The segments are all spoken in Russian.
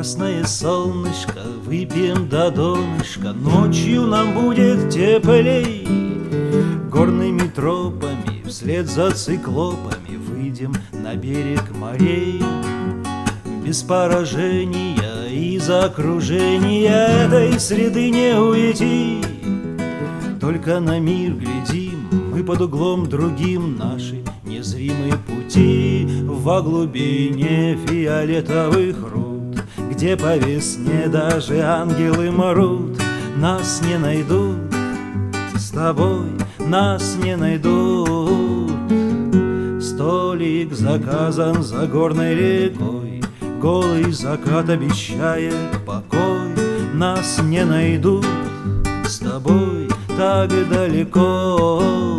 Красное солнышко, выпьем до донышка, ночью нам будет теплей. Горными тропами, вслед за циклопами, выйдем на берег морей. Без поражения из окружения этой среды не уйти. Только на мир глядим, мы под углом другим наши незримые пути. Во глубине фиолетовых руд, где по весне даже ангелы мрут, нас не найдут, с тобой нас не найдут. Столик заказан за горной рекой, голый закат обещает покой. Нас не найдут, с тобой так далеко.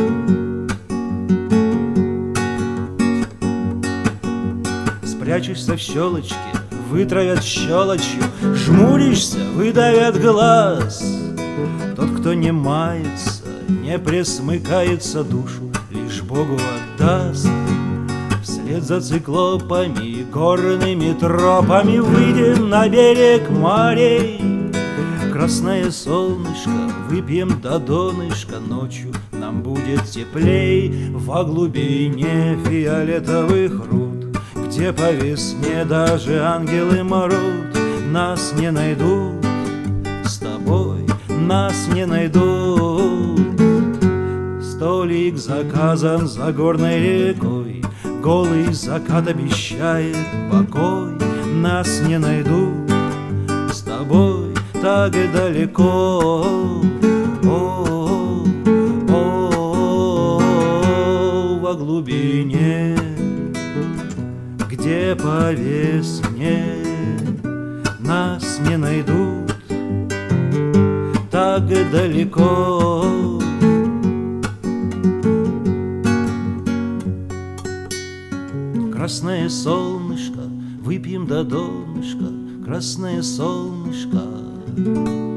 Спрячешься в щелочке, вытравят щелочью, жмуришься, выдавят глаз. Тот, кто не мается, не пресмыкается, душу лишь Богу отдаст. Вслед за циклопами, горными тропами выйдем на берег морей. Красное солнышко, выпьем до донышка, ночью нам будет теплей. Во глубине фиолетовых руд, где по весне даже ангелы мрут, нас не найдут, с тобой нас не найдут. Столик заказан за горной рекой, голый закат обещает покой. Нас не найдут, с тобой так и далеко. Во глубине, где по весне, нас не найдут, так и далеко. Красное солнышко, выпьем до донышка, красное солнышко.